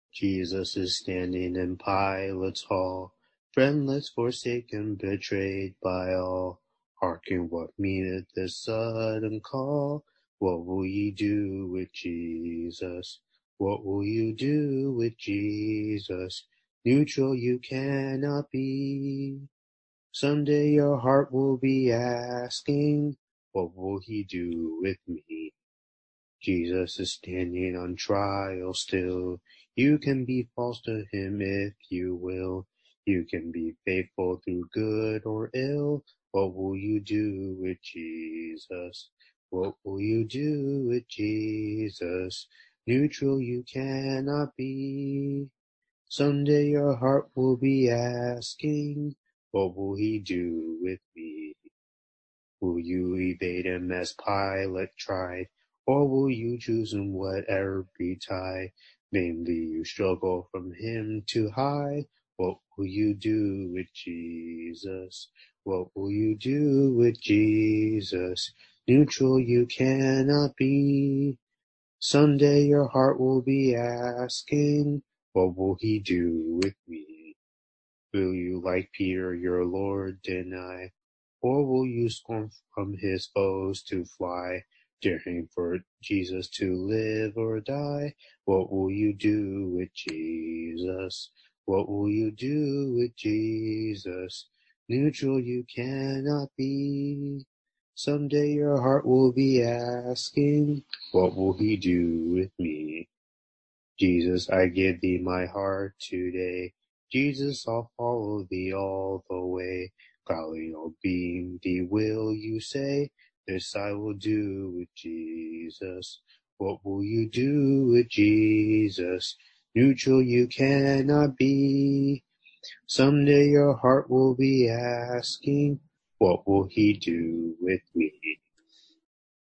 Jesus is standing in Pilate's hall, friendless, forsaken, betrayed by all. Hearken, what meaneth this sudden call? What will ye do with Jesus? What will you do with Jesus? Neutral you cannot be. Someday your heart will be asking, what will he do with me? Jesus is standing on trial still. You can be false to him if you will. You can be faithful through good or ill. What will you do with Jesus? What will you do with Jesus? Neutral you cannot be. Someday your heart will be asking, what will he do with me? Will you evade him as Pilate tried, or will you choose him whatever betide? Mainly you struggle from him to hide. What will you do with Jesus? What will you do with Jesus? Neutral you cannot be. Someday your heart will be asking, what will he do with me? Will you, like Peter, your Lord deny? Or will you scorn from his foes to fly, daring for Jesus to live or die? What will you do with Jesus? What will you do with Jesus? Neutral you cannot be. Someday your heart will be asking, what will he do with me? Jesus, I give thee my heart today. Jesus, I'll follow thee all the way. Gladly obeying thee will you say, this I will do with Jesus. What will you do with Jesus? Neutral you cannot be. Someday your heart will be asking, what will he do with me?